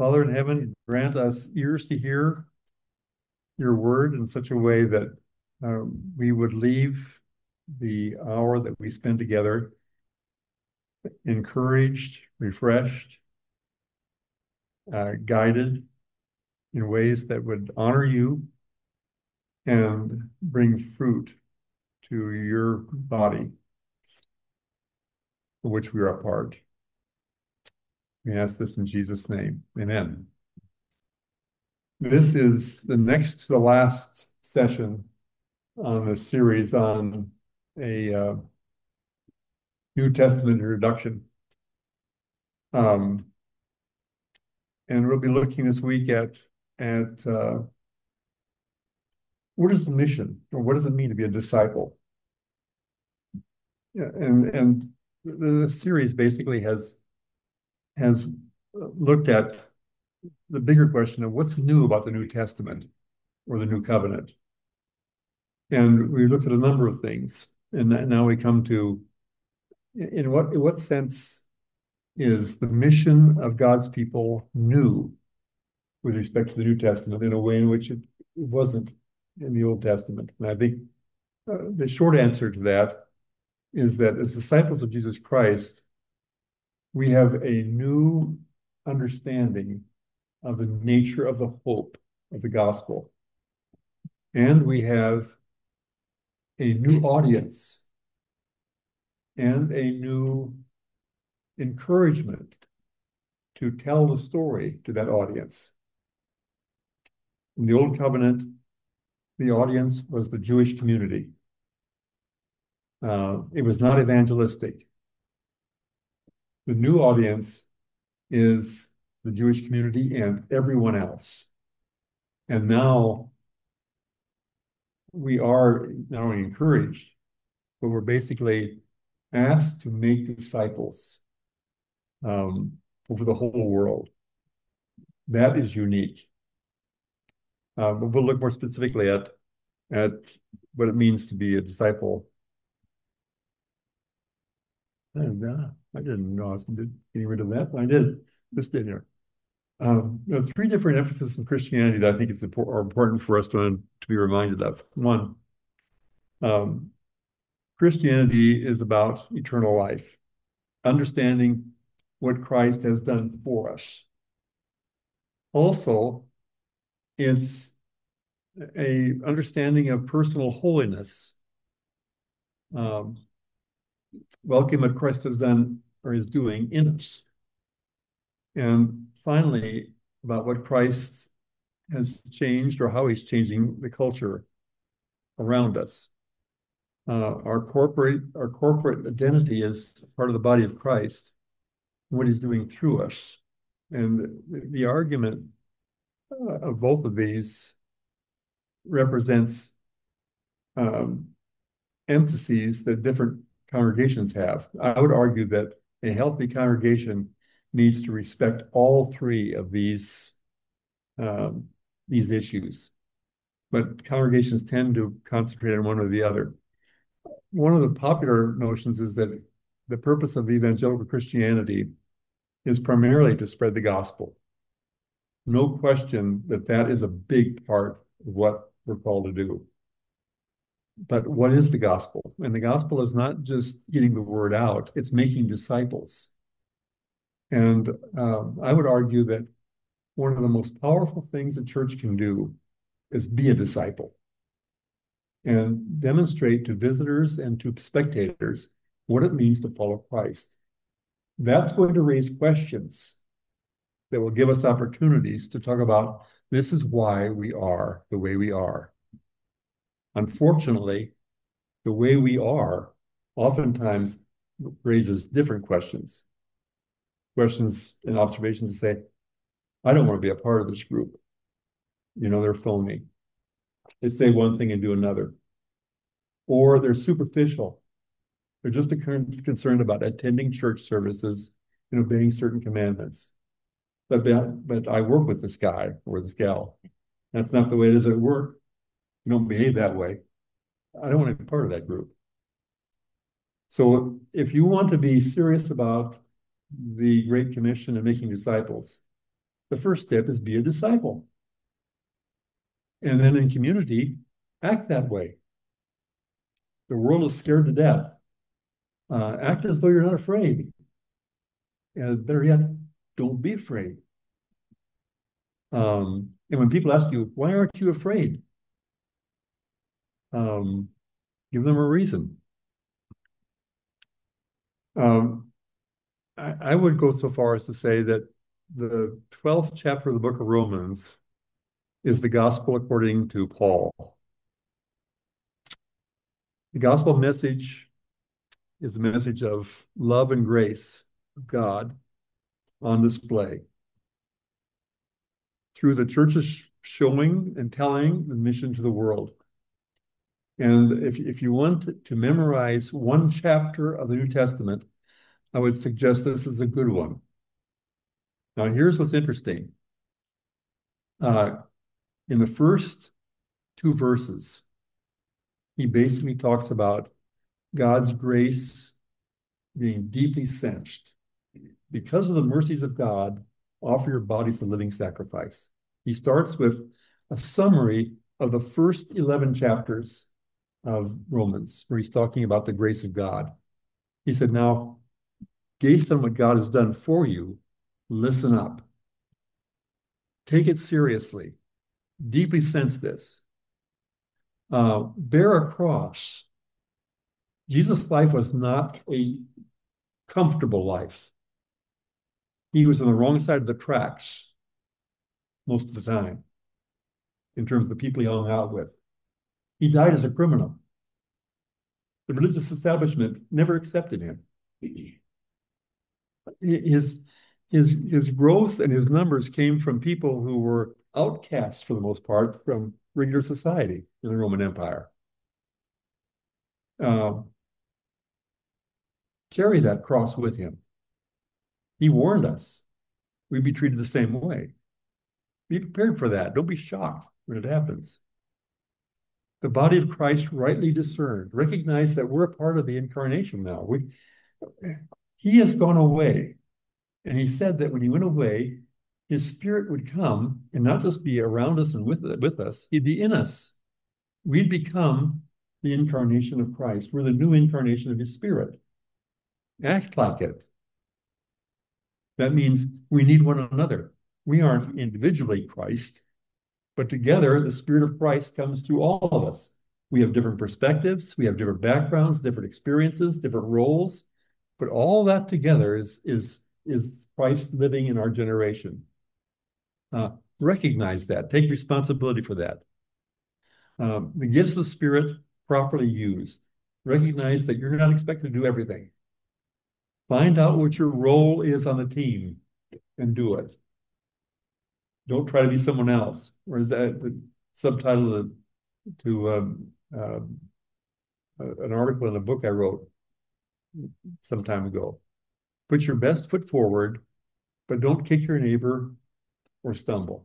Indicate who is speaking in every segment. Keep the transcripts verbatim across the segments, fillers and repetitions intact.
Speaker 1: Father in heaven, grant us ears to hear your word in such a way that uh, we would leave the hour that we spend together encouraged, refreshed, uh, guided in ways that would honor you and bring fruit to your body, for which we are a part. We ask this in Jesus' name. Amen. This is the next to the last session on this series on a uh, New Testament introduction. Um, and we'll be looking this week at at uh, what is the mission, or what does it mean to be a disciple? Yeah, and and the, the series basically has has looked at the bigger question of what's new about the New Testament or the New Covenant. And we looked at a number of things, and now we come to in what in what sense is the mission of God's people new with respect to the New Testament in a way in which it wasn't in the Old Testament. And I think uh, the short answer to that is that as disciples of Jesus Christ, we have a new understanding of the nature of the hope of the gospel. And we have a new audience and a new encouragement to tell the story to that audience. In the Old Covenant, the audience was the Jewish community. Uh, it was not evangelistic. The new audience is the Jewish community and everyone else. And now we are not only encouraged, but we're basically asked to make disciples um, over the whole world. That is unique. Uh, but we'll look more specifically at, at what it means to be a disciple. And, uh, I didn't know I was getting rid of that, but I did. Just did here. Um, there are three different emphases in Christianity that I think is important, are important for us to, to be reminded of. One, um, Christianity is about eternal life, understanding what Christ has done for us. Also, it's a understanding of personal holiness. Um, welcome what Christ has done or is doing in us. And finally, about what Christ has changed or how he's changing the culture around us. Uh, our corporate our corporate identity is part of the body of Christ, what he's doing through us. And the, the argument uh, of both of these represents um, emphases that different congregations have. I would argue that a healthy congregation needs to respect all three of these um, these issues, but congregations tend to concentrate on one or the other. One of the popular notions is that the purpose of evangelical Christianity is primarily to spread the gospel. No question that that is a big part of what we're called to do. But what is the gospel? And the gospel is not just getting the word out, it's making disciples. And um, I would argue that one of the most powerful things a church can do is be a disciple and demonstrate to visitors and to spectators what it means to follow Christ. That's going to raise questions that will give us opportunities to talk about this is why we are the way we are. Unfortunately, the way we are oftentimes raises different questions. Questions and observations that say, I don't want to be a part of this group. You know, they're phony. They say one thing and do another. Or they're superficial. They're just concerned about attending church services and obeying certain commandments. But, but I work with this guy or this gal. That's not the way it is at work. You don't behave that way. I don't want to be part of that group. So if you want to be serious about the Great Commission and making disciples, the first step is be a disciple. And then in community, act that way. The world is scared to death. Uh, act as though you're not afraid. And better yet, don't be afraid. Um, and when people ask you, why aren't you afraid? Um, give them a reason. Um, I, I would go so far as to say that the twelfth chapter of the book of Romans is the gospel according to Paul. The gospel message is a message of love and grace of God on display through the church's showing and telling the mission to the world. And if, if you want to memorize one chapter of the New Testament, I would suggest this is a good one. Now, here's what's interesting. Uh, in the first two verses, he basically talks about God's grace being deeply sensed. Because of the mercies of God, offer your bodies a living sacrifice. He starts with a summary of the first eleven chapters of Romans, where he's talking about the grace of God. He said, now, based on what God has done for you, listen up. Take it seriously. Deeply sense this. Uh, bear a cross. Jesus' life was not a comfortable life. He was on the wrong side of the tracks most of the time in terms of the people he hung out with. He died as a criminal. The religious establishment never accepted him. His, his, his growth and his numbers came from people who were outcasts for the most part from regular society in the Roman Empire. Uh, carry that cross with him. He warned us we'd be treated the same way. Be prepared for that. Don't be shocked when it happens. The body of Christ rightly discerned. Recognize that we're a part of the incarnation now. We, he has gone away. And he said that when he went away, his spirit would come and not just be around us and with, with us, he'd be in us. We'd become the incarnation of Christ. We're the new incarnation of his spirit. Act like it. That means we need one another. We aren't individually Christ, but together the Spirit of Christ comes through all of us. We have different perspectives, we have different backgrounds, different experiences, different roles, but all that together is, is, is Christ living in our generation. Uh, recognize that. Take responsibility for that. Um, the gifts of the Spirit properly used. Recognize that you're not expected to do everything. Find out what your role is on the team and do it. Don't try to be someone else. Or is that the subtitle to, to um, uh, an article in a book I wrote some time ago? Put your best foot forward, but don't kick your neighbor or stumble.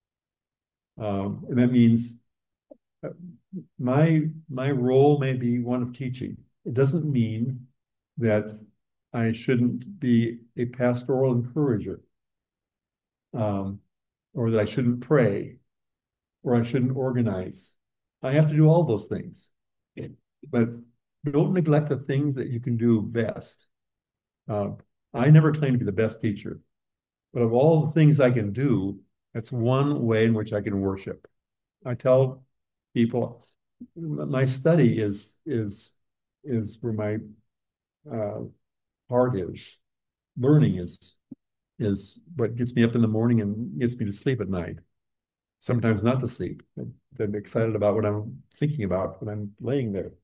Speaker 1: Um, and that means uh, my my role may be one of teaching. It doesn't mean that I shouldn't be a pastoral encourager, um, or that I shouldn't pray, or I shouldn't organize. I have to do all those things, but don't neglect the things that you can do best. Uh, I never claim to be the best teacher, but of all the things I can do, that's one way in which I can worship. I tell people, my study is is is where my uh, heart is. Learning is is what gets me up in the morning and gets me to sleep at night. Sometimes not to sleep. I'm excited about what I'm thinking about when I'm laying there.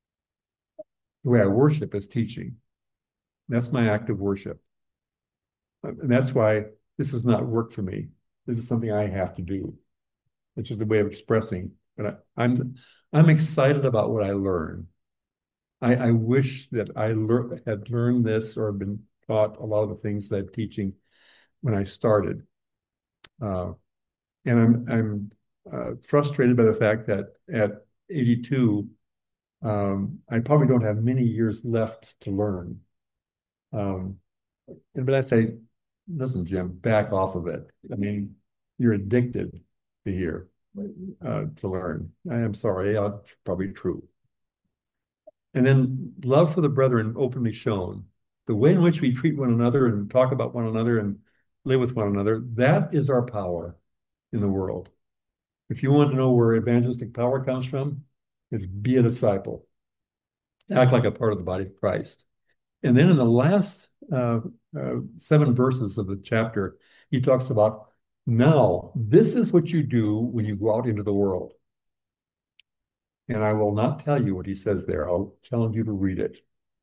Speaker 1: The way I worship is teaching. That's my act of worship. And that's why this is not work for me. This is something I have to do, which is the way of expressing. But I, I'm I'm excited about what I learn. I, I wish that I lear had learned this or been taught a lot of the things that I'm teaching when I started. Uh, and I'm I'm uh, frustrated by the fact that at eighty-two, um, I probably don't have many years left to learn. Um, and but I say listen, Jim, back off of it. I mean, you're addicted to hear, uh, to learn. I am sorry, uh, probably true. And then love for the brethren openly shown. The way in which we treat one another and talk about one another and live with one another, that is our power in the world. If you want to know where evangelistic power comes from, it's be a disciple, act like a part of the body of Christ. And then in the last uh, uh, seven verses of the chapter, he talks about now, this is what you do when you go out into the world. And I will not tell you what he says there. I'll challenge you to read it.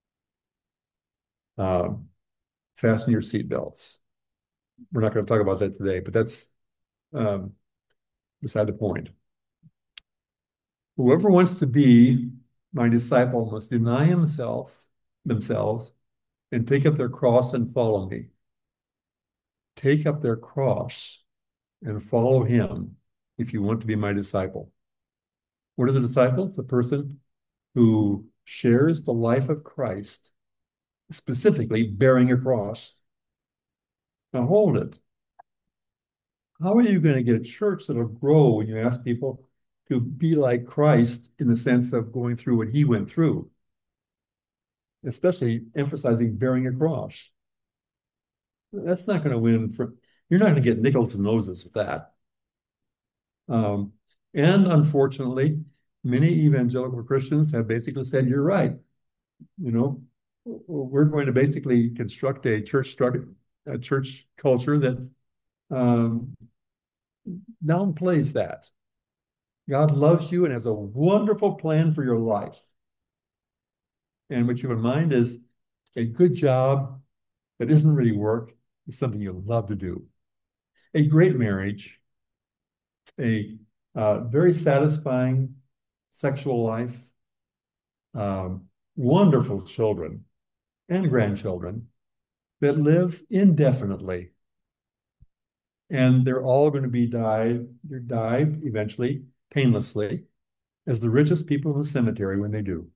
Speaker 1: Um, fasten your seatbelts. We're not going to talk about that today, but that's um, beside the point. Whoever wants to be my disciple must deny himself, themselves, and take up their cross and follow me. Take up their cross and follow him if you want to be my disciple. What is a disciple? It's a person who shares the life of Christ, specifically bearing a cross. Now hold it. How are you going to get a church that'll grow when you ask people to be like Christ in the sense of going through what he went through, especially emphasizing bearing a cross? That's not going to win for, you're not going to get nickels and noses with that. Um, and unfortunately, many evangelical Christians have basically said, you're right. You know, we're going to basically construct a church structure, a church culture that um, downplays that. God loves you and has a wonderful plan for your life. And what you have in mind is a good job that isn't really work is something you love to do. A great marriage, a uh, very satisfying sexual life, um, wonderful children and grandchildren that live indefinitely. And they're all going to be died, they're died eventually, painlessly, as the richest people in the cemetery when they do.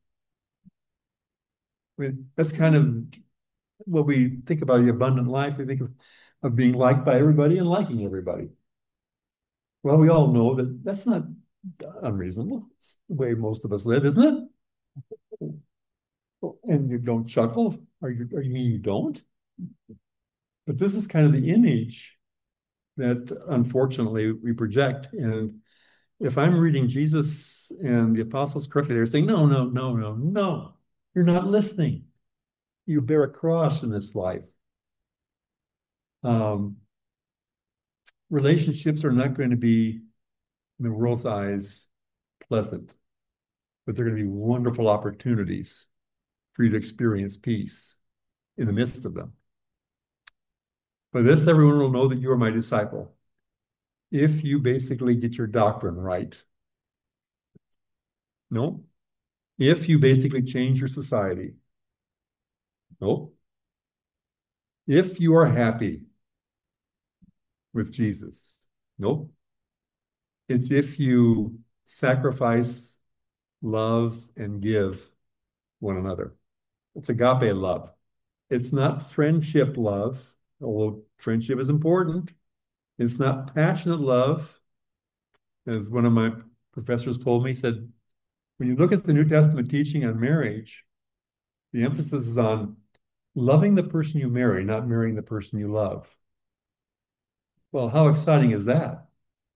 Speaker 1: I mean, that's kind of what we think about the abundant life. We think of, of being liked by everybody and liking everybody. Well, we all know that that's not unreasonable. It's the way most of us live, isn't it? And you don't chuckle. Are you, are you mean you don't? But this is kind of the image that unfortunately we project. And if I'm reading Jesus and the apostles correctly, they're saying, no, no, no, no, no. You're not listening. You bear a cross in this life. Um, relationships are not going to be, in the world's eyes, pleasant, but they're going to be wonderful opportunities for you to experience peace in the midst of them. By this, everyone will know that you are my disciple, if you basically get your doctrine right. No. If you basically change your society. No. If you are happy with Jesus. No. It's if you sacrifice, love, and give one another. It's agape love. It's not friendship love, although friendship is important. It's not passionate love. As one of my professors told me, he said, when you look at the New Testament teaching on marriage, the emphasis is on loving the person you marry, not marrying the person you love. Well, how exciting is that?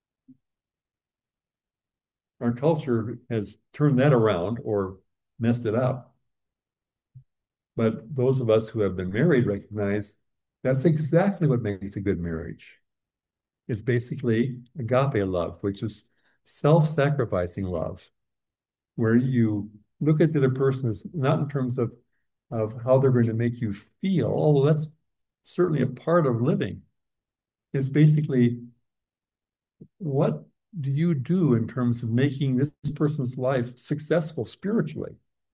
Speaker 1: Our culture has turned that around or messed it up. But those of us who have been married recognize that's exactly what makes a good marriage. It's basically agape love, which is self-sacrificing love, where you look at the other person as not in terms of, of how they're going to make you feel, although that's certainly a part of living. It's basically, what do you do in terms of making this person's life successful spiritually?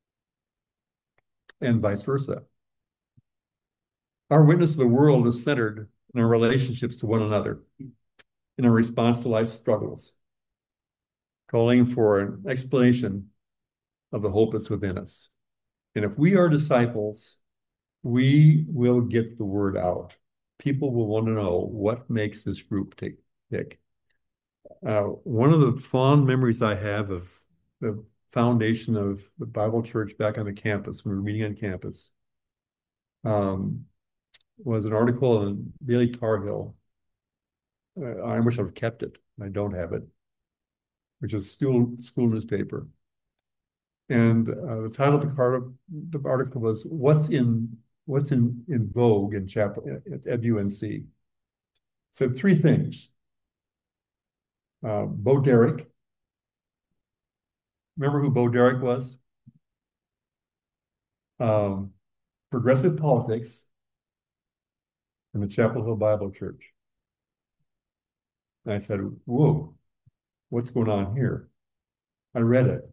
Speaker 1: And vice versa. Our witness to the world is centered in our relationships to one another, in our response to life's struggles, calling for an explanation of the hope that's within us. And if we are disciples, we will get the word out. people will want to know what makes this group tick. tick. Uh, one of the fond memories I have of the foundation of the Bible Church back on the campus, when we were meeting on campus, um, was an article in Daily Tar Heel. Uh, I wish I've kept it. I don't have it, which is school school newspaper. And uh, the title of the, car, the article was "What's in What's in in vogue in chapel at, at U N C." It said three things. Uh, Bo Derek. Remember who Bo Derek was? Um, progressive politics in the Chapel Hill Bible Church. And I said, "Whoa, what's going on here?" I read it.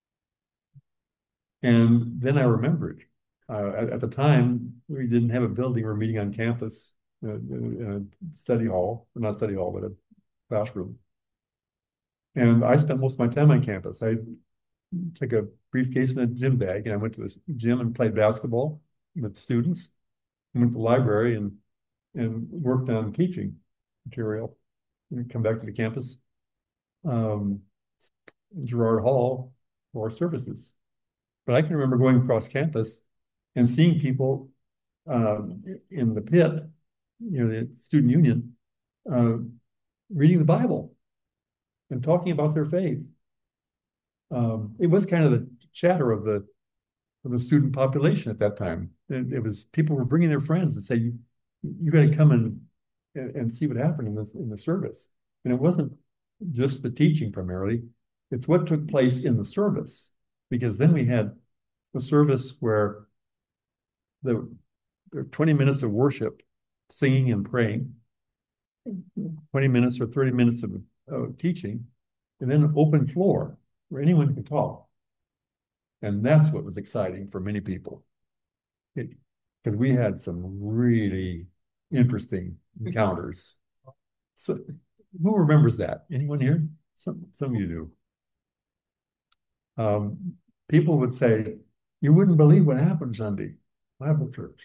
Speaker 1: And then I remembered. Uh, at, at the time, we didn't have a building. We were meeting on campus uh, in a study hall, or not study hall, but a classroom. And I spent most of my time on campus. I took a briefcase and a gym bag, and I went to the gym and played basketball with students. I went to the library and and worked on teaching material. And come back to the campus, um, Gerard Hall, for services. But I can remember going across campus and seeing people um, in the pit, you know, the student union, uh, reading the Bible and talking about their faith. Um, it was kind of the chatter of the of the student population at that time. It, it was people were bringing their friends and say, "You, you got to come and and see what happened in this in the service." And it wasn't just the teaching primarily; it's what took place in the service. Because then we had a service where the there were twenty minutes of worship, singing and praying, twenty minutes or thirty minutes of, of teaching, and then an open floor where anyone could talk. And that's what was exciting for many people. Because we had some really interesting encounters. So who remembers that? Anyone here? Some some of you do. Um, people would say, "You wouldn't believe what happened Sunday, Bible church."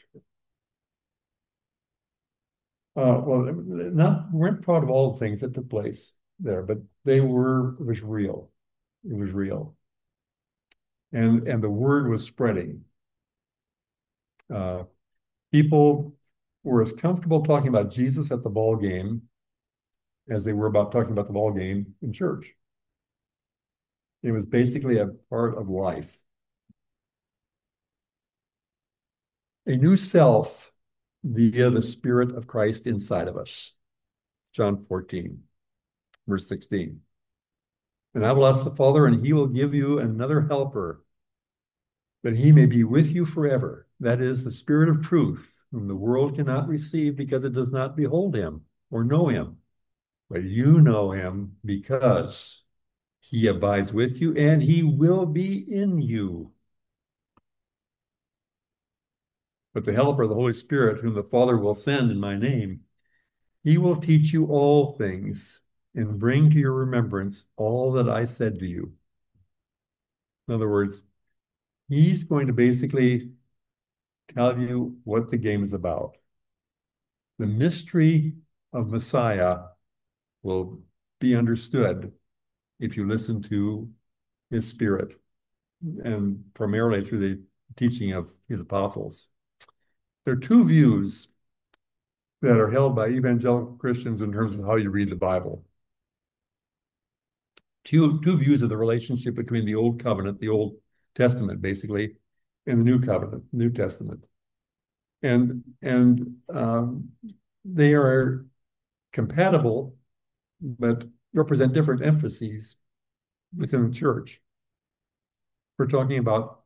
Speaker 1: Uh, well, not weren't proud of all the things that took place there, but they were. It was real. It was real, and and the word was spreading. Uh, people were as comfortable talking about Jesus at the ball game as they were about talking about the ball game in church. It was basically a part of life. A new self via the Spirit of Christ inside of us. John fourteen, verse sixteen. And I will ask the Father, and he will give you another helper, that he may be with you forever. That is the Spirit of truth, whom the world cannot receive because it does not behold him or know him. But you know him because he abides with you and he will be in you. But the helper, the Holy Spirit, whom the Father will send in my name, he will teach you all things and bring to your remembrance all that I said to you. In other words, he's going to basically tell you what the game is about. The mystery of Messiah will be understood if you listen to his Spirit, and primarily through the teaching of his apostles. There are two views that are held by evangelical Christians in terms of how you read the Bible. Two, two views of the relationship between the Old Covenant, the Old Testament, basically, and the New Covenant, New Testament. And, and um, they are compatible, but represent different emphases within the church. We're talking about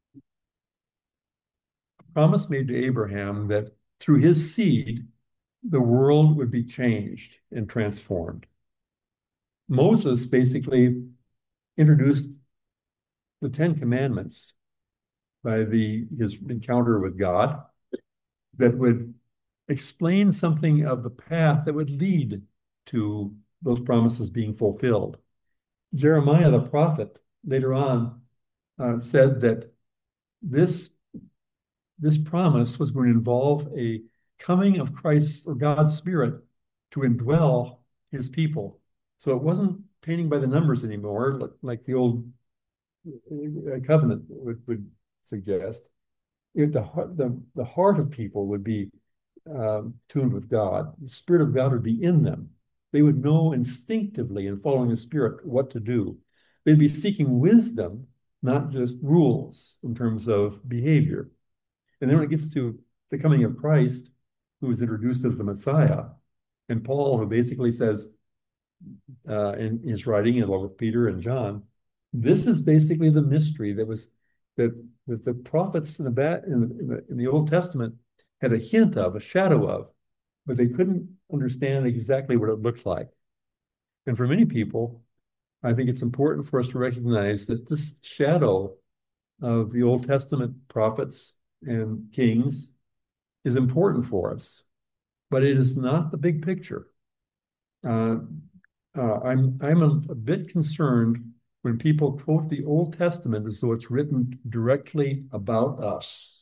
Speaker 1: a promise made to Abraham that through his seed, the world would be changed and transformed. Moses basically introduced the Ten Commandments by the his encounter with God that would explain something of the path that would lead to those promises being fulfilled. Jeremiah the prophet later on uh, said that this, this promise was going to involve a coming of Christ or God's Spirit to indwell his people. So it wasn't painting by the numbers anymore, like the old covenant would, would suggest. It, the, the, the heart of people would be um, tuned with God. The Spirit of God would be in them. They would know instinctively in following the Spirit what to do. They'd be seeking wisdom, not just rules in terms of behavior. And then when it gets to the coming of Christ, who is introduced as the Messiah, and Paul, who basically says uh, in his writing, along with Peter and John, this is basically the mystery that was that that the prophets in the, bat, in, the, in, the, in the Old Testament had a hint of, a shadow of, but they couldn't understand exactly what it looked like. And for many people, I think it's important for us to recognize that this shadow of the Old Testament prophets and kings is important for us, but it is not the big picture. Uh, uh, I'm I'm a, a bit concerned when people quote the Old Testament as though it's written directly about us.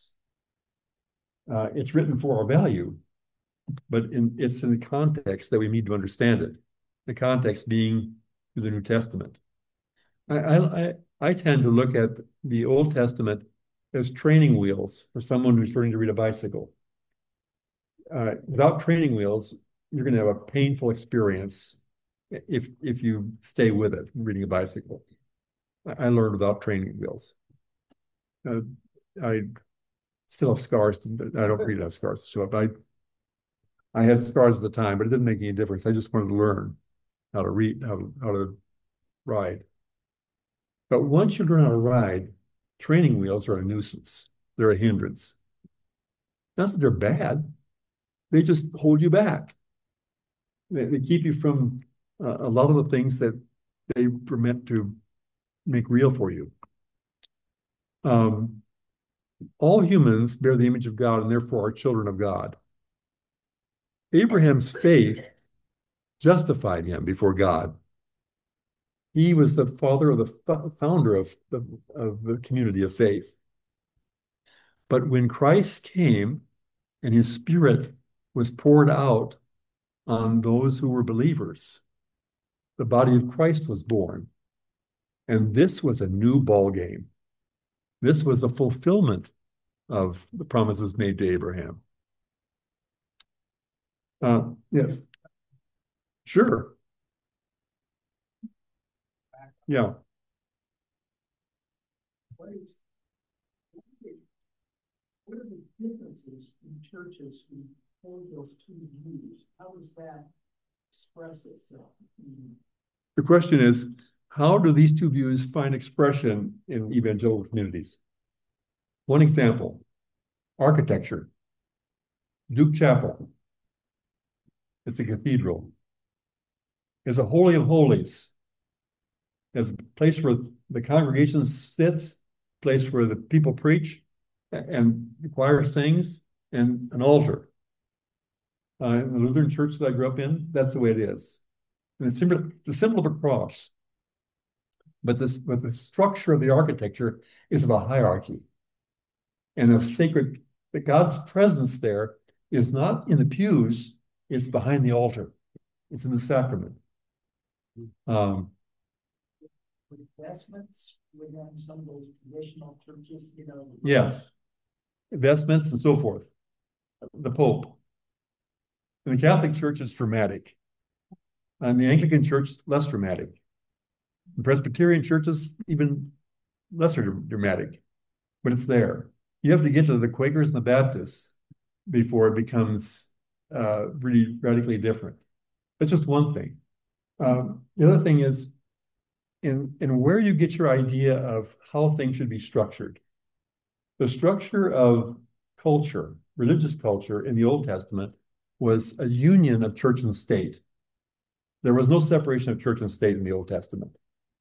Speaker 1: Uh, it's written for our value, but in, it's in the context that we need to understand it. The context being the New Testament. I, I, I tend to look at the Old Testament as training wheels for someone who's learning to read a bicycle. Uh, without training wheels, you're going to have a painful experience if if you stay with it reading a bicycle. I, I learned without training wheels. Uh, I still have scars. I don't really have scars to show up. I I had scars at the time, but it didn't make any difference. I just wanted to learn how to read, how to, how to ride. But once you learn how to ride, training wheels are a nuisance. They're a hindrance. Not that they're bad. They just hold you back. They, they keep you from uh, a lot of the things that they were meant to make real for you. Um, all humans bear the image of God and therefore are children of God. Abraham's faith justified him before God. He was the father of the founder of the, of the community of faith. But when Christ came and his Spirit was poured out on those who were believers, the body of Christ was born. And this was a new ball game. This was the fulfillment of the promises made to Abraham. Uh, yes. Sure. Yeah.
Speaker 2: What is what are the differences in churches who hold those two views? How does that express itself?
Speaker 1: The question is, how do these two views find expression in evangelical communities? One example, architecture. Duke Chapel. It's a cathedral. It's a holy of holies. It's a place where the congregation sits, a place where the people preach, and the choir sings, and an altar. Uh, in the Lutheran church that I grew up in, that's the way it is. And it's simply the symbol of a cross. But this, but the structure of the architecture is of a hierarchy and of sacred, that God's presence there is not in the pews, it's behind the altar. It's in the sacrament. Um,
Speaker 2: Vestments within some of those traditional churches, you know.
Speaker 1: Yes. Vestments and so forth. The Pope. In the Catholic Church, it's dramatic. And the Anglican Church, less dramatic. The Presbyterian churches, even lesser dramatic, but it's there. You have to get to the Quakers and the Baptists before it becomes uh, really radically different. That's just one thing. Um, the other thing is in, in where you get your idea of how things should be structured. The structure of culture, religious culture in the Old Testament was a union of church and state. There was no separation of church and state in the Old Testament.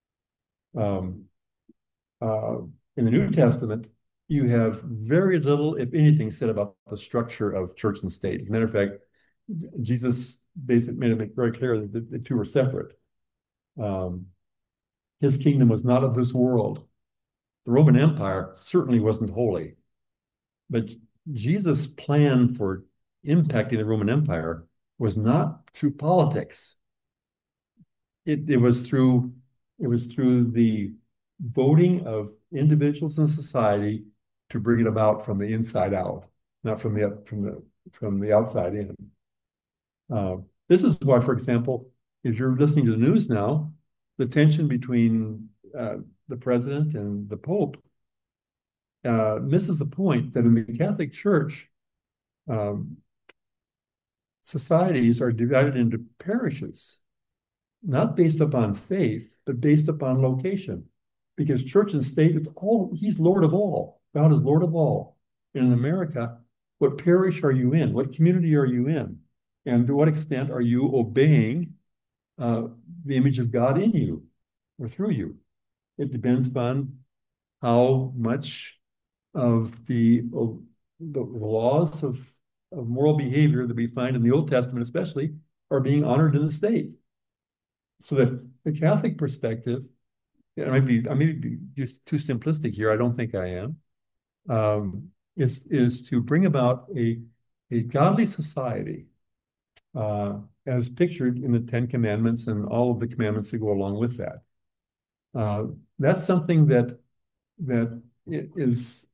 Speaker 1: Um, uh, in the New Testament, you have very little, if anything, said about the structure of church and state. As a matter of fact, Jesus basically made it very clear that the, the two were separate. Um, his kingdom was not of this world. The Roman Empire certainly wasn't holy, but Jesus' plan for impacting the Roman Empire was not through politics. It, it was through it was through the voting of individuals in society to bring it about from the inside out, not from the from the from the outside in. Uh, this is why, for example, if you're listening to the news now, the tension between uh, the president and the Pope uh, misses the point that in the Catholic Church, um, societies are divided into parishes, not based upon faith, but based upon location. Because church and state, it's all, he's Lord of all. God is Lord of all. And in America, what parish are you in? What community are you in? And to what extent are you obeying uh, the image of God in you or through you? It depends upon how much of the, of the laws of, of moral behavior that we find in the Old Testament, especially, are being honored in the state. So that the Catholic perspective, I might be, I may be just too simplistic here. I don't think I am. Um, is is to bring about a a godly society, uh, as pictured in the Ten Commandments and all of the commandments that go along with that. Uh, that's something that that is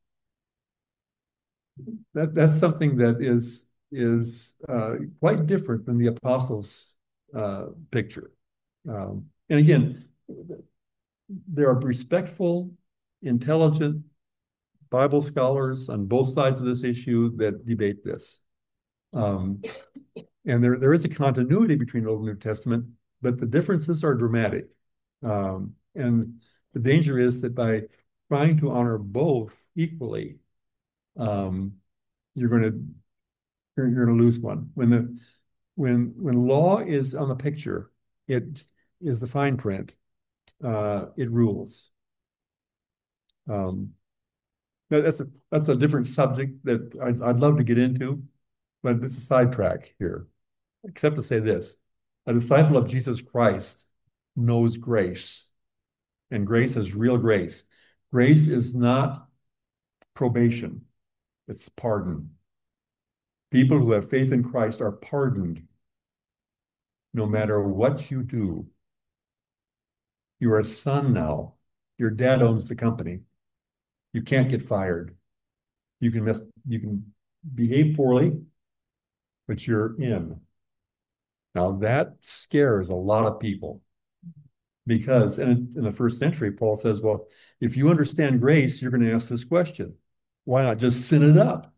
Speaker 1: that that's something that is is uh, quite different than the apostles' uh, picture. Um, and again, there are respectful, intelligent Bible scholars on both sides of this issue that debate this. Um, and there, there is a continuity between Old and New Testament, but the differences are dramatic. Um, and the danger is that by trying to honor both equally, um, you're going to you're, you're going to lose one. When the when when law is on the picture, it is the fine print. Uh, it rules. Um, that's a that's a different subject that I'd, I'd love to get into, but it's a sidetrack here. Except to say this: a disciple of Jesus Christ knows grace, and grace is real grace. Grace is not probation; it's pardon. People who have faith in Christ are pardoned, no matter what you do. You're a son now. Your dad owns the company. You can't get fired. You can mess, you can behave poorly, but you're in. Now that scares a lot of people because in, in the first century, Paul says, well, if you understand grace, you're going to ask this question. Why not just sin it up?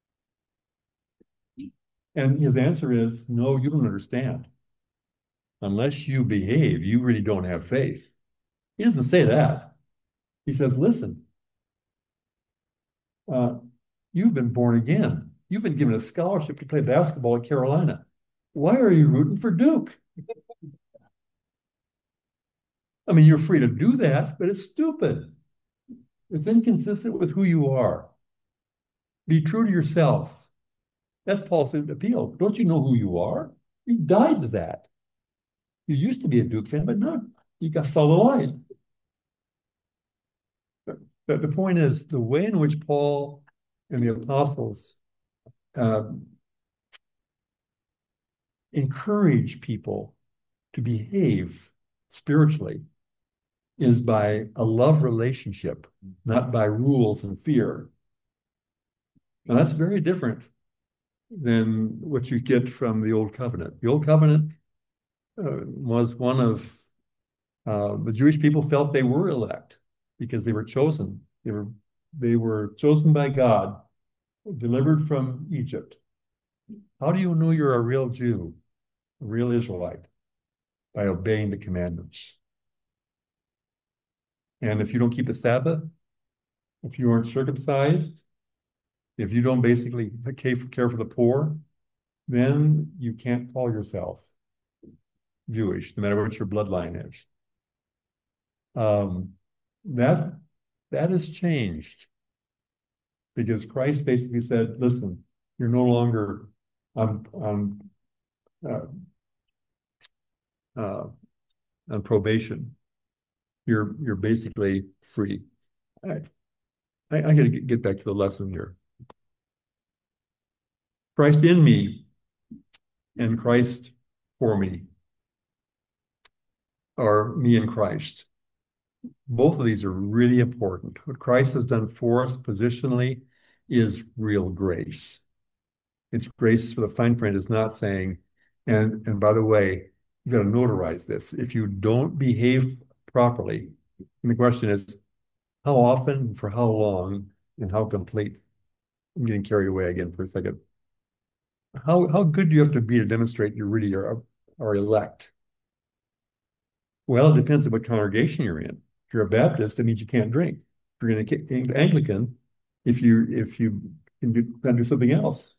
Speaker 1: And his answer is, no, you don't understand. Unless you behave, you really don't have faith. He doesn't say that. He says, listen, uh, you've been born again. You've been given a scholarship to play basketball at Carolina. Why are you rooting for Duke? I mean, you're free to do that, but it's stupid. It's inconsistent with who you are. Be true to yourself. That's Paul's appeal. Don't you know who you are? You've died to that. You used to be a Duke fan, but no, you got saw the light. But the point is, the way in which Paul and the apostles uh, encourage people to behave spiritually is by a love relationship, not by rules and fear. Now that's very different than what you get from the Old Covenant. The Old Covenant uh, was one of uh, the Jewish people felt they were elect because they were chosen. They were they were chosen by God, delivered from Egypt. How do you know you're a real Jew, a real Israelite? By obeying the commandments. And if you don't keep the Sabbath, if you aren't circumcised, if you don't basically care for the poor, then you can't call yourself Jewish, no matter what your bloodline is. Um, that that has changed because Christ basically said, "Listen, you're no longer on on uh, uh, on probation. You're you're basically free." I I, I got to get back to the lesson here. Christ in me and Christ for me, or me and Christ. Both of these are really important. What Christ has done for us positionally is real grace. It's grace for the fine print is not saying, and and by the way, you got to notarize this. If you don't behave properly, and the question is, how often, for how long, and how complete? I'm getting carried away again for a second. How how good do you have to be to demonstrate you really are are elect? Well, it depends on what congregation you're in. If you're a Baptist, that means you can't drink. If you're in an Anglican, if you if you can do, can do something else.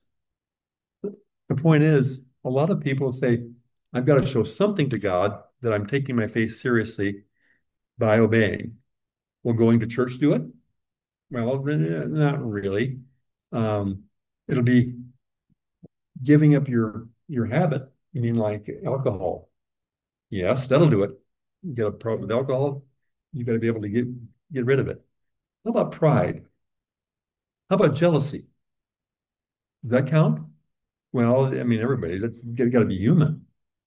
Speaker 1: The point is, a lot of people say, I've got to show something to God that I'm taking my faith seriously by obeying. Will going to church do it? Well, not really. Um, it'll be giving up your your habit. You mean like alcohol? Yes, that'll do it. You get a problem with alcohol, you got to be able to get get rid of it. How about pride? How about jealousy? Does that count? Well, I mean, everybody, that's got to be human.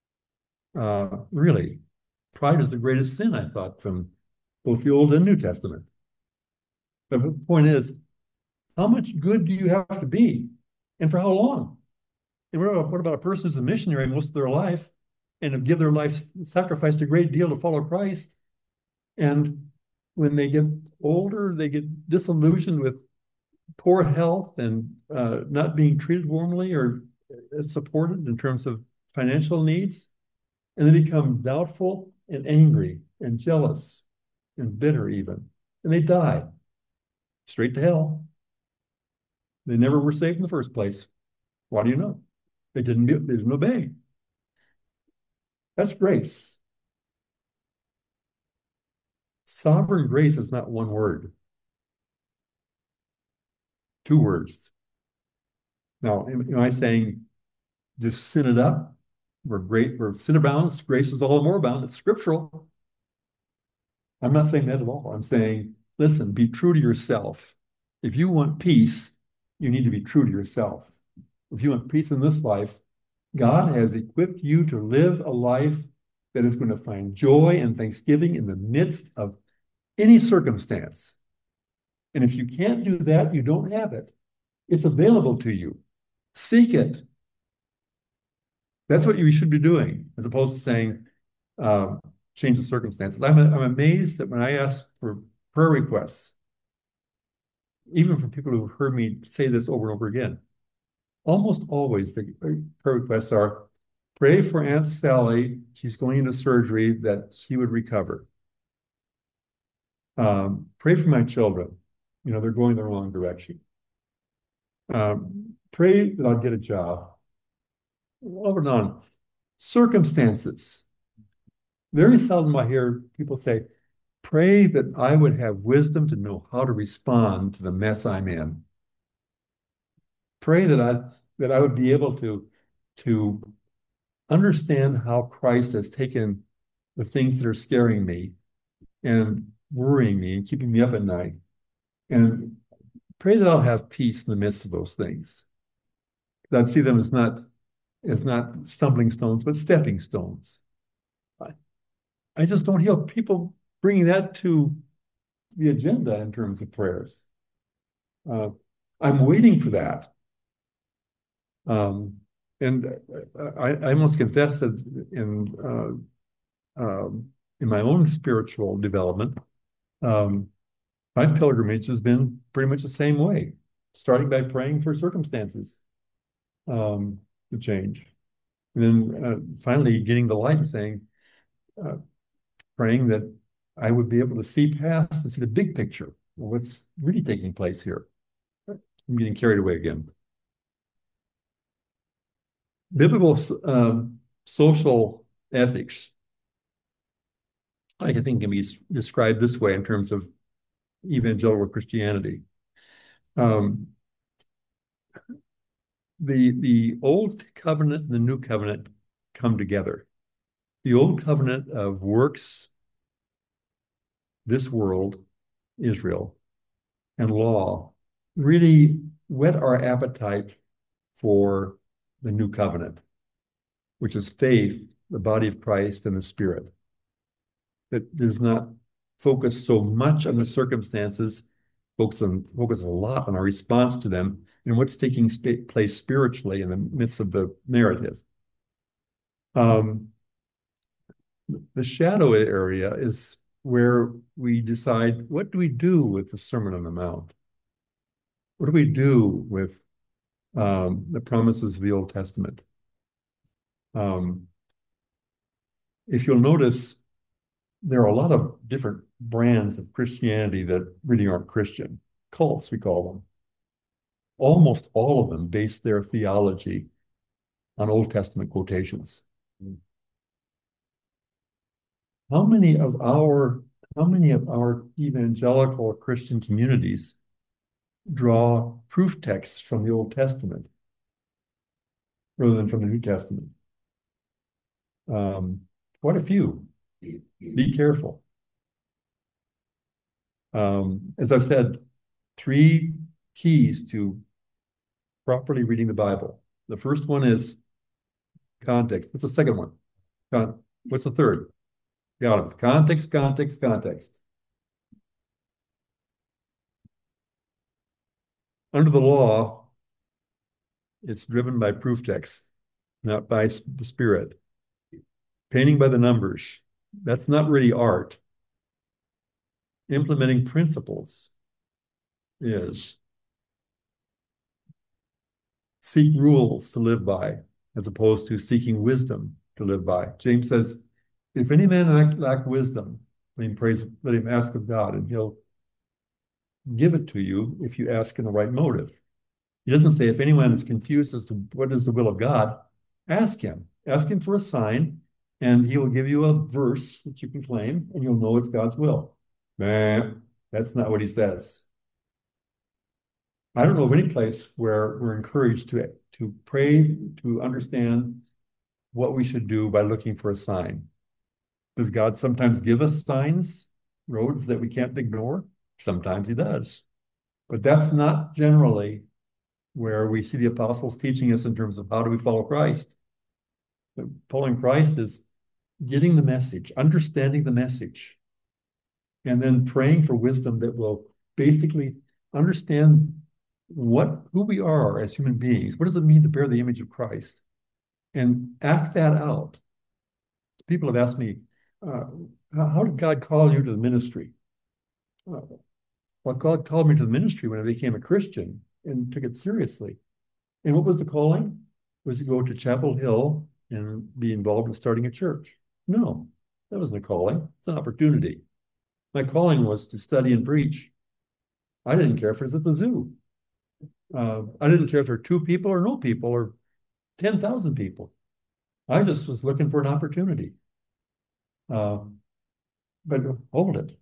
Speaker 1: Uh, really, pride is the greatest sin, I thought, from both the Old and New Testament. But the point is, how much good do you have to be? And for how long? And what about, what about a person who's a missionary most of their life and have given their life, sacrificed a great deal to follow Christ? And when they get older, they get disillusioned with poor health and uh, not being treated warmly or supported in terms of financial needs. And they become doubtful and angry and jealous and bitter even. And they die straight to hell. They never were saved in the first place. Why do you know? They didn't, they didn't obey. That's grace. Sovereign grace is not one word. Two words. Now, am, am I saying just sin it up? We're great, we're sin abounds, grace is all the more abound. It's scriptural. I'm not saying that at all. I'm saying, listen, be true to yourself. If you want peace, you need to be true to yourself. If you want peace in this life, God has equipped you to live a life that is going to find joy and thanksgiving in the midst of any circumstance. And if you can't do that, you don't have it. It's available to you. Seek it. That's what you should be doing, as opposed to saying, uh, change the circumstances. I'm, I'm amazed that when I ask for prayer requests, even from people who've heard me say this over and over again, almost always the prayer requests are, pray for Aunt Sally. She's going into surgery that she would recover. Um, pray for my children. You know, they're going the wrong direction. Um, pray that I'll get a job. Over and on. Circumstances. Very seldom I hear people say, pray that I would have wisdom to know how to respond to the mess I'm in. Pray that I that I would be able to, to understand how Christ has taken the things that are scaring me and worrying me and keeping me up at night. And pray that I'll have peace in the midst of those things. I'd see them as not as not stumbling stones, but stepping stones. I, I just don't hear people bringing that to the agenda in terms of prayers. Uh, I'm waiting for that. Um, and I, I must confess that in uh, um, in my own spiritual development, um, my pilgrimage has been pretty much the same way, starting by praying for circumstances um, to change. And then uh, finally getting the light and saying, uh, praying that I would be able to see past and see the big picture of what's really taking place here. I'm getting carried away again. Biblical um, social ethics, I think, can be described this way in terms of evangelical Christianity. Um, the the old covenant and the new covenant come together. The old covenant of works, this world, Israel, and law really whet our appetite for the new covenant, which is faith, the body of Christ, and the Spirit. That does not focus so much on the circumstances, focus on focus a lot on our response to them and what's taking sp place spiritually in the midst of the narrative. Um, the shadow area is where we decide, what do we do with the Sermon on the Mount? What do we do with um, the promises of the Old Testament? Um, if you'll notice, there are a lot of different brands of Christianity that really aren't Christian. Cults, we call them. Almost all of them base their theology on Old Testament quotations. How many of our how many of our evangelical Christian communities draw proof texts from the Old Testament rather than from the New Testament? Um, quite a few. Be careful. Um, as I've said, three keys to properly reading the Bible. The first one is context. What's the second one? Con What's the third? Got it. Context, context, context. Under the law, it's driven by proof text, not by the Spirit. Painting by the numbers, that's not really art. Implementing principles is. Seek rules to live by, as opposed to seeking wisdom to live by. James says, if any man lack, lack wisdom, let him praise, let him ask of God, and he'll give it to you if you ask in the right motive. He doesn't say if anyone is confused as to what is the will of God, ask him. Ask him for a sign, and he will give you a verse that you can claim, and you'll know it's God's will. Nah, that's not what he says. I don't know of any place where we're encouraged to, to pray, to understand what we should do by looking for a sign. Does God sometimes give us signs, roads that we can't ignore? Sometimes he does. But that's not generally where we see the apostles teaching us in terms of how do we follow Christ. But following Christ is getting the message, understanding the message, and then praying for wisdom that will basically understand what who we are as human beings. What does it mean to bear the image of Christ? And act that out. People have asked me, uh, how did God call you to the ministry? Uh, well, God called me to the ministry when I became a Christian and took it seriously. And what was the calling? Was to go to Chapel Hill and be involved in starting a church? No, that wasn't a calling. It's an opportunity. My calling was to study and preach. I didn't care if it was at the zoo. Uh, I didn't care if there were two people or no people or ten thousand people. I just was looking for an opportunity. Um, but hold it.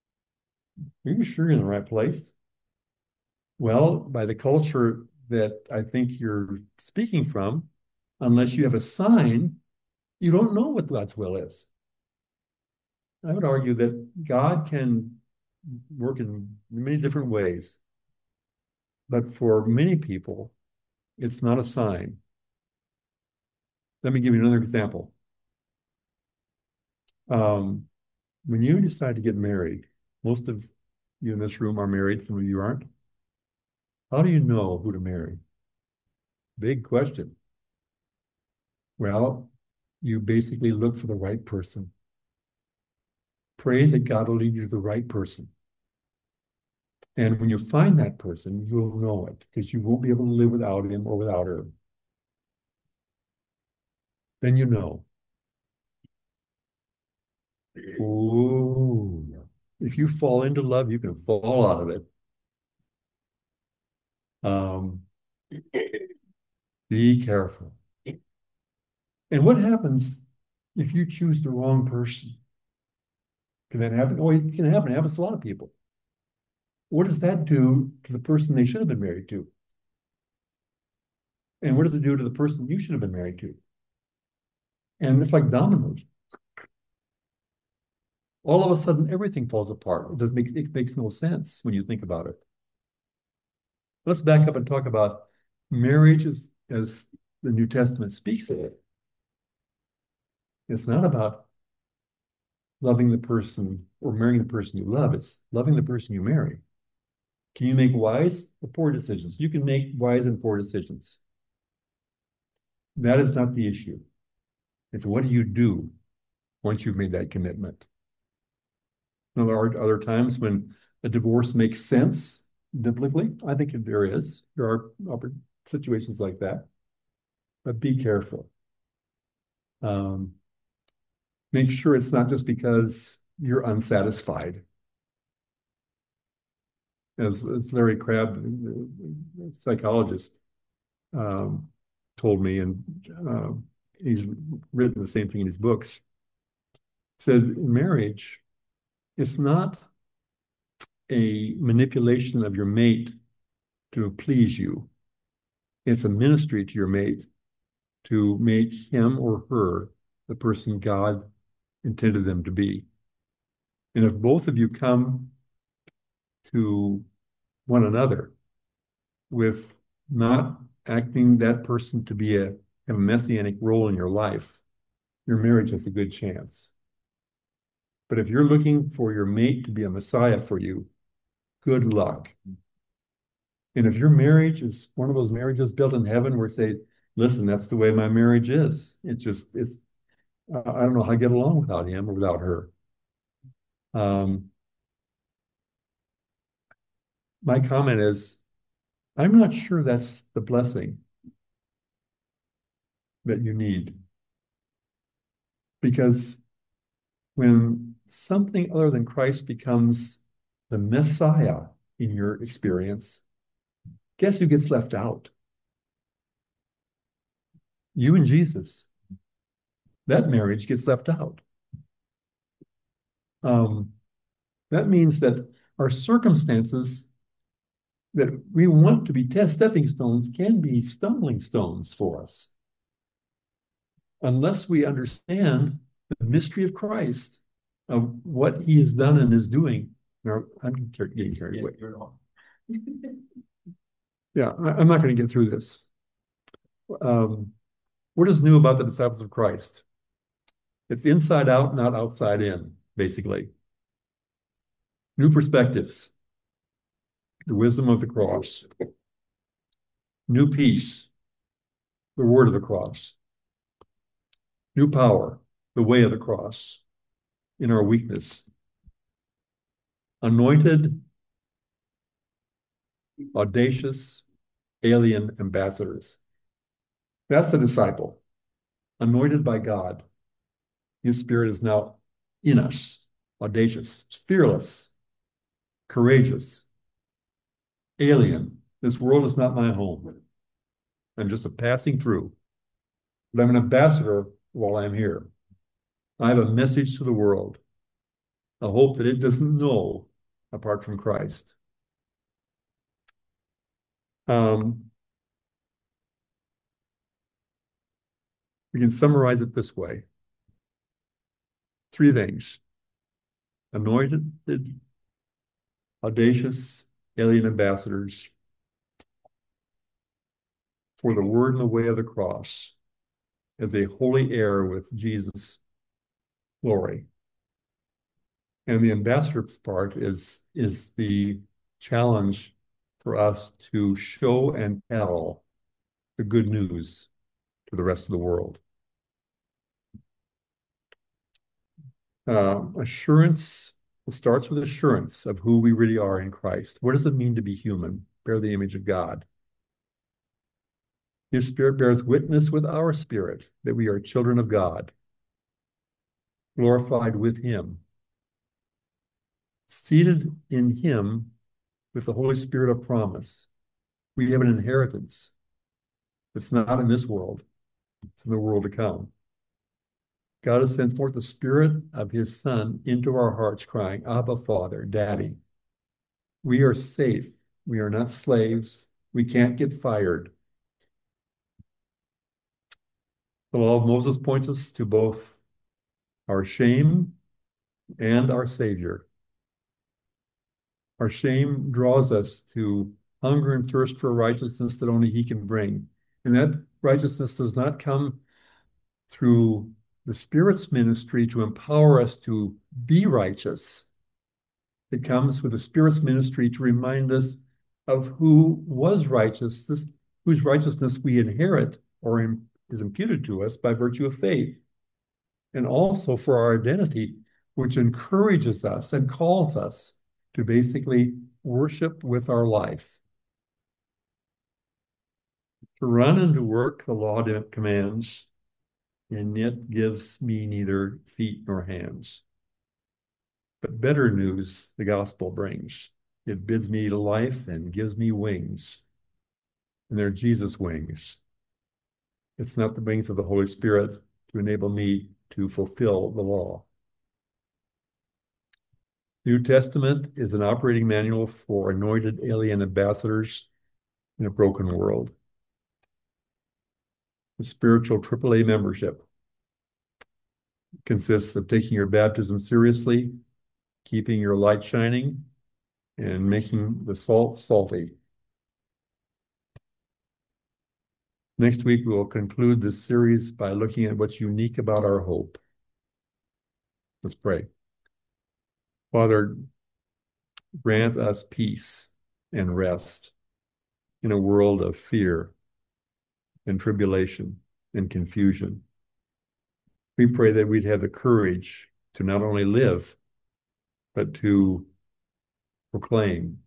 Speaker 1: Are you sure you're in the right place? Well, by the culture that I think you're speaking from, unless you have a sign, you don't know what God's will is. I would argue that God can work in many different ways, but for many people, it's not a sign. Let me give you another example. Um, when you decide to get married, most of you in this room are married, some of you aren't. How do you know who to marry? Big question. Well, you basically look for the right person. Pray that God will lead you to the right person. And when you find that person, you'll know it because you won't be able to live without him or without her. Then you know. Ooh. If you fall into love, you can fall out of it. Um, be careful. And what happens if you choose the wrong person? Can that happen? Oh, it can happen. It happens to a lot of people. What does that do to the person they should have been married to? And what does it do to the person you should have been married to? And it's like dominoes. All of a sudden, everything falls apart. It doesn't make it makes no sense when you think about it. Let's back up and talk about marriage is as the New Testament speaks of it. It's not about loving the person or marrying the person you love. It's loving the person you marry. Can you make wise or poor decisions? You can make wise and poor decisions. That is not the issue. It's what do you do once you've made that commitment? Now, there are other times when a divorce makes sense biblically. I think there is. There are situations like that. But be careful. Um, make sure it's not just because you're unsatisfied. As, as Larry Crabb, the psychologist, um, told me, and uh, he's written the same thing in his books, said in marriage, it's not a manipulation of your mate to please you. It's a ministry to your mate to make him or her the person God intended them to be. And if both of you come to one another with not acting that person to be a, a messianic role in your life, your marriage has a good chance. But if you're looking for your mate to be a Messiah for you, good luck. And if your marriage is one of those marriages built in heaven where say, listen, that's the way my marriage is. It just, it's, uh, I don't know how I get along without him or without her. Um, my comment is, I'm not sure that's the blessing that you need. Because when something other than Christ becomes the Messiah in your experience, guess who gets left out? You and Jesus. That marriage gets left out. Um, that means that our circumstances that we want to be test stepping stones can be stumbling stones for us. Unless we understand the mystery of Christ, of what he has done and is doing. Now, I'm getting carried away. Yeah, I'm not going to get through this. Um, what is new about the disciples of Christ? It's inside out, not outside in, basically. New perspectives, the wisdom of the cross. New peace, the word of the cross. New power, the way of the cross in our weakness. Anointed, audacious, alien ambassadors. That's a disciple, anointed by God. His spirit is now in us, audacious, fearless, courageous, alien. This world is not my home. I'm just a passing through, but I'm an ambassador while I'm here. I have a message to the world, a hope that it doesn't know apart from Christ. Um, we can summarize it this way. Three things: anointed, audacious, alien ambassadors for the word and the way of the cross as a holy heir with Jesus' glory. And the ambassador's part is, is the challenge for us to show and tell the good news to the rest of the world. Uh, assurance, it starts with assurance of who we really are in Christ. What does it mean to be human? Bear the image of God. His spirit bears witness with our spirit that we are children of God, glorified with him, seated in him with the Holy Spirit of promise. We have an inheritance. It's not in this world. It's in the world to come. God has sent forth the Spirit of his Son into our hearts, crying, Abba, Father, Daddy. We are safe. We are not slaves. We can't get fired. The law of Moses points us to both our shame and our Savior. Our shame draws us to hunger and thirst for righteousness that only he can bring. And that righteousness does not come through the Spirit's ministry to empower us to be righteous. It comes with the Spirit's ministry to remind us of who was righteous, this, whose righteousness we inherit or in, is imputed to us by virtue of faith. And also for our identity, which encourages us and calls us to basically worship with our life. To run and to work the law commands, and yet gives me neither feet nor hands. But better news the gospel brings. It bids me to life and gives me wings. And they're Jesus' wings. It's not the wings of the Holy Spirit to enable me to fulfill the law. New Testament is an operating manual for anointed alien ambassadors in a broken world. The spiritual triple A membership consists of taking your baptism seriously, keeping your light shining, and making the salt salty. Next week, we will conclude this series by looking at what's unique about our hope. Let's pray. Father, grant us peace and rest in a world of fear and tribulation and confusion. We pray that we'd have the courage to not only live, but to proclaim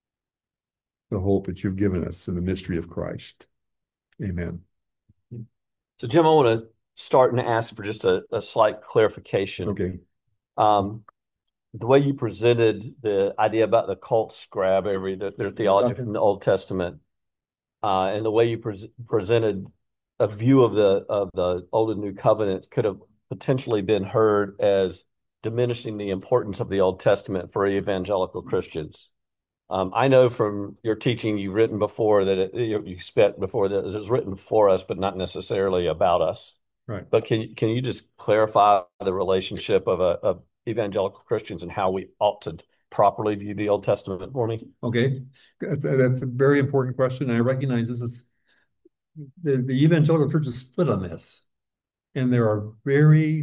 Speaker 1: the hope that you've given us in the mystery of Christ. Amen.
Speaker 3: So, Jim, I want to start and ask for just a, a slight clarification.
Speaker 1: Okay.
Speaker 3: Um, the way you presented the idea about the cults grab every their, their theology from the Old Testament, uh, and the way you pre presented a view of the of the Old and New Covenants could have potentially been heard as diminishing the importance of the Old Testament for evangelical Christians. Um, I know from your teaching you've written before that it, you, you spent before that it was written for us, but not necessarily about us.
Speaker 1: Right.
Speaker 3: But can can you just clarify the relationship of a of evangelical Christians and how we ought to properly view the Old Testament for me?
Speaker 1: Okay, that's, that's a very important question. I recognize this is the, the evangelical church is split on this, and there are very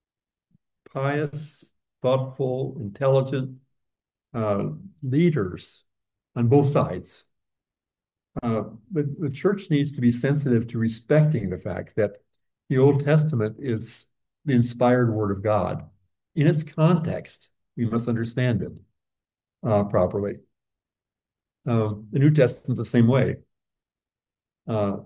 Speaker 1: pious, thoughtful, intelligent uh, leaders on both sides. Uh, but the church needs to be sensitive to respecting the fact that the Old Testament is the inspired word of God. In its context, we must understand it uh, properly. Uh, the New Testament the same way. Uh,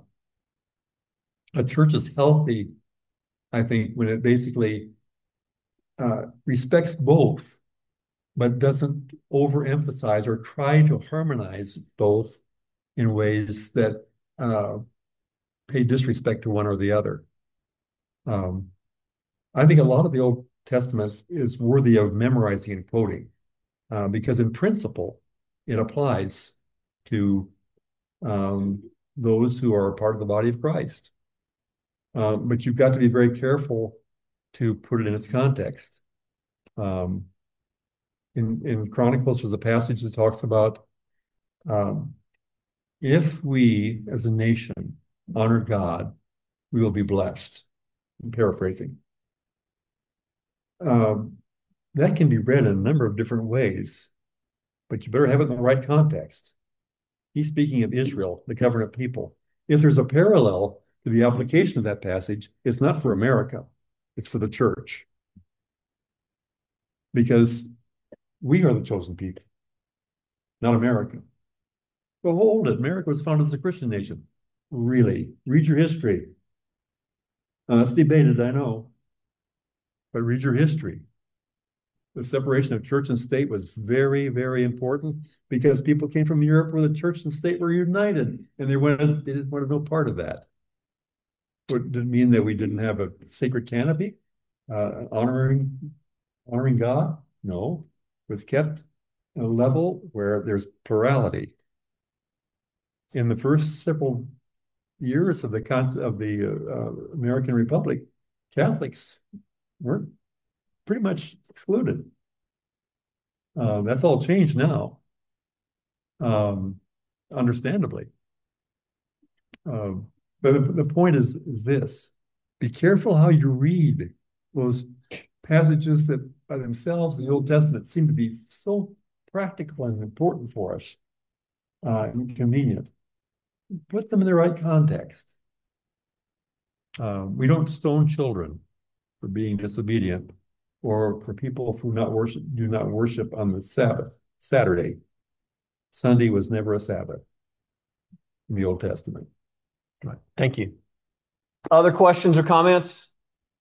Speaker 1: a church is healthy, I think, when it basically uh, respects both, but doesn't overemphasize or try to harmonize both in ways that uh, pay disrespect to one or the other. Um, I think a lot of the Old Testament is worthy of memorizing and quoting uh, because in principle, it applies to um, those who are part of the body of Christ. Uh, but you've got to be very careful to put it in its context. Um, in, in Chronicles, there's a passage that talks about um, if we as a nation honor God, we will be blessed. I'm paraphrasing. Um, that can be read in a number of different ways, but you better have it in the right context. He's speaking of Israel, the covenant people. If there's a parallel to the application of that passage, it's not for America, it's for the church. Because we are the chosen people, not America. Well, hold it. America was founded as a Christian nation. Really? Read your history. Now, that's debated, I know. But read your history. The separation of church and state was very, very important because people came from Europe where the church and state were united, and they wanted, they didn't want no part of that. It didn't mean that we didn't have a sacred canopy, uh, honoring, honoring God. No, it was kept at a level where there's plurality. In the first several years of the concept of the uh, American Republic, Catholics weren't pretty much excluded. Uh, that's all changed now, um, understandably. Um, But the, the point is, is this, be careful how you read those passages that by themselves in the Old Testament seem to be so practical and important for us, uh, and convenient. Put them in the right context. Uh, we don't stone children for being disobedient or for people who not worship, do not worship on the Sabbath, Saturday. Sunday was never a Sabbath in the Old Testament.
Speaker 3: Right. Thank you. Other questions or comments?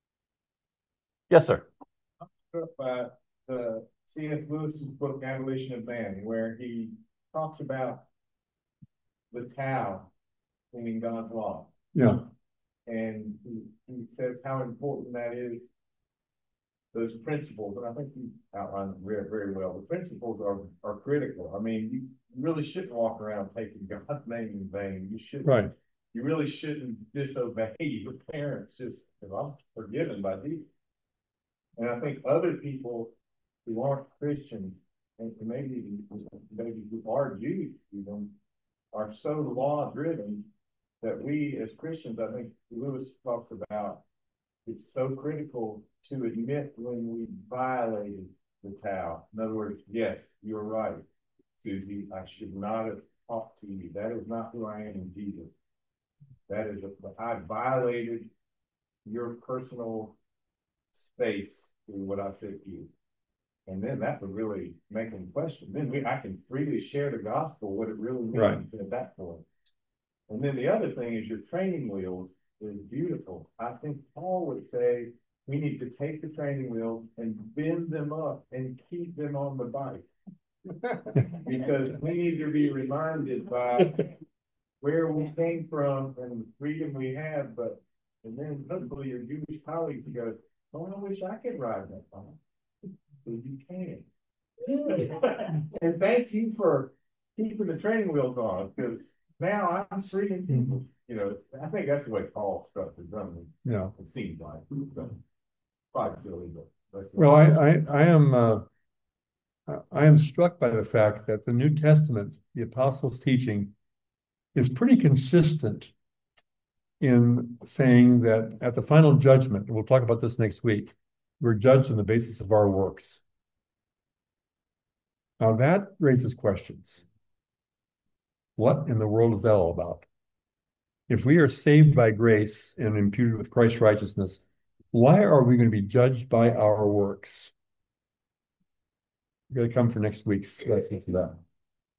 Speaker 3: Yes, sir.
Speaker 4: Struck by the C S Lewis's book, Abolition of Man, where he talks about the Tao, meaning God's law.
Speaker 1: Yeah.
Speaker 4: And he, he says how important that is, those principles, and I think you outlined them very, very well. The principles are, are critical. I mean, you really shouldn't walk around taking God's name in vain. You shouldn't,
Speaker 1: right.
Speaker 4: You really shouldn't disobey your parents just because I'm forgiven by Jesus. And I think other people who aren't Christians, and maybe, maybe who are Jews even, are so law driven that we as Christians, I think Lewis talks about, it's so critical to admit when we violated the Tao. In other words, yes, you're right, Susie, I should not have talked to you. That is not who I am in Jesus. That is, a, I violated your personal space through what I said to you. And then that would really make them question. Then we, I can freely share the gospel, what it really means right. at that point. And then the other thing is your training wheels is beautiful. I think Paul would say we need to take the training wheels and bend them up and keep them on the bike. Because we need to be reminded by where we came from and the freedom we have. But and then hopefully your Jewish colleagues go, oh, I wish I could ride that bike. So you can. And thank you for keeping the training wheels on, because now I'm freeing people. You know, I think that's the way Paul stuff is done.
Speaker 1: Yeah.
Speaker 4: It seems like. So, quite silly, but. but
Speaker 1: well, I, I, I am, uh, I am struck by the fact that the New Testament, the apostles' teaching, is pretty consistent in saying that at the final judgment, and we'll talk about this next week, we're judged on the basis of our works. Now that raises questions. What in the world is that all about? If we are saved by grace and imputed with Christ's righteousness, why are we going to be judged by our works? We're going to come for next week's lesson for that.